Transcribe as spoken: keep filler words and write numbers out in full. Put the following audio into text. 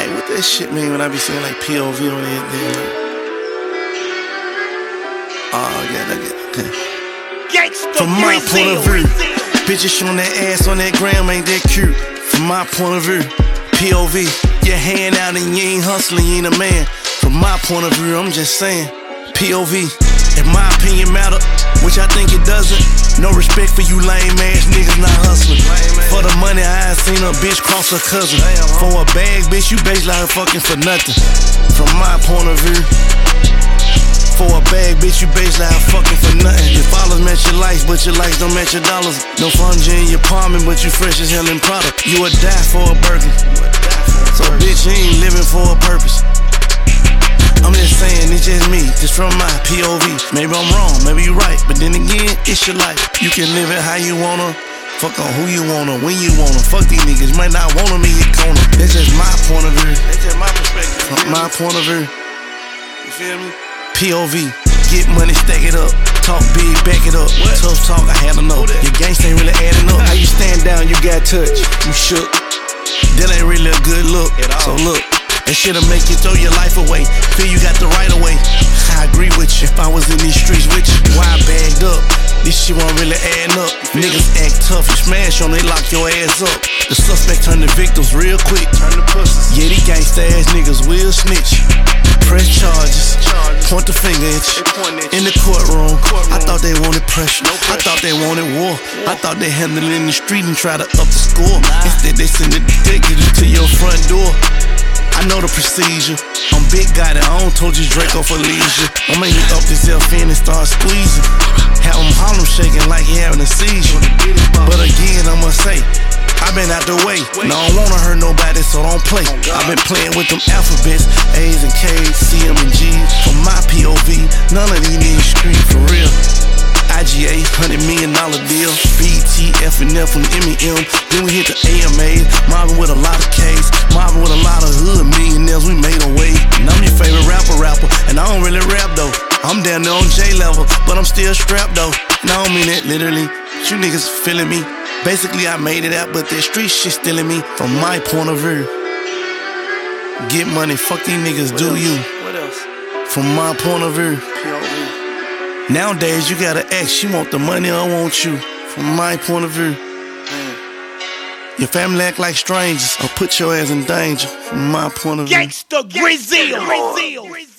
Like, what that shit mean when I be saying like P O V on everything? Like, oh, yeah, that get okay. From my point of view, bitches showing that ass on that gram ain't that cute. From my point of view, P O V, your hand out and you ain't hustling, you ain't a man. From my point of view, I'm just saying, P O V, if my opinion matter, which I think it doesn't, no respect for you lame ass niggas not hustling. For the money, I ain't seen a bitch cross her cousin. For a bag, bitch, you basically like fucking for nothing. From my point of view, for a bag, bitch, you basically like fucking for nothing. Your followers match your likes, but your likes don't match your dollars. No fungi in your palming, but you fresh as hell in product. You would die for a burger. So bitch, you ain't living for a purpose. I'm just saying, it's just me, just from my P O V. Maybe I'm wrong, maybe you right, but then again, it's your life. You can live it how you wanna, fuck on who you wanna, when you wanna. Fuck these niggas, you might not want them in your corner. That's just my point of view. That's just my perspective. From my point of view. You feel me? P O V, get money, stack it up. Talk big, back it up. What? Tough talk, I had enough. Your gangsta ain't really adding up. How you stand down, you got touch, you shook. That ain't really a good look, so look. That shit'll make you throw your life away. Feel you got the right of way. I agree with you. If I was in these streets with you, why I bagged up? This shit won't really add up. Niggas act tough, you smash on, they lock your ass up. The suspect turn the victims real quick. Turn the pussies. Yeah, these gangsta ass niggas will snitch. Press charges, point the finger at you. In the courtroom, I thought they wanted pressure. I thought they wanted war. I thought they handled it in the street and try to up the score. Instead, they send the detectives to your front door. I know the procedure. I'm big guy that I don't told you Draco for leisure. I'm make me up this L fin and start squeezing. Have him Harlem shaking like he having a seizure. But again, I must say, I been out the way. No, I don't wanna hurt nobody, so don't play. I been playing with them alphabets, A's and K's, C M and G's. For my P O V, none of these niggas street for real. I G A, hundred million dollar deal. B T, F and F from the M E M. Then we hit the A M As. Mobbing with a lot of K's. Mobbing with a lot of hood millionaires. We made a way. And I'm your favorite rapper, rapper. And I don't really rap though. I'm down there on J level, but I'm still strapped though. And I don't mean that literally. You niggas feeling me. Basically, I made it out, but that street shit stealing me. From my point of view, get money. Fuck these niggas. What do else? You? What else? From my point of view. P O V. Nowadays, you gotta ask, you want the money or want you? From my point of view. Your family act like strangers or put your ass in danger. From my point of view. Gangsta Grizzly.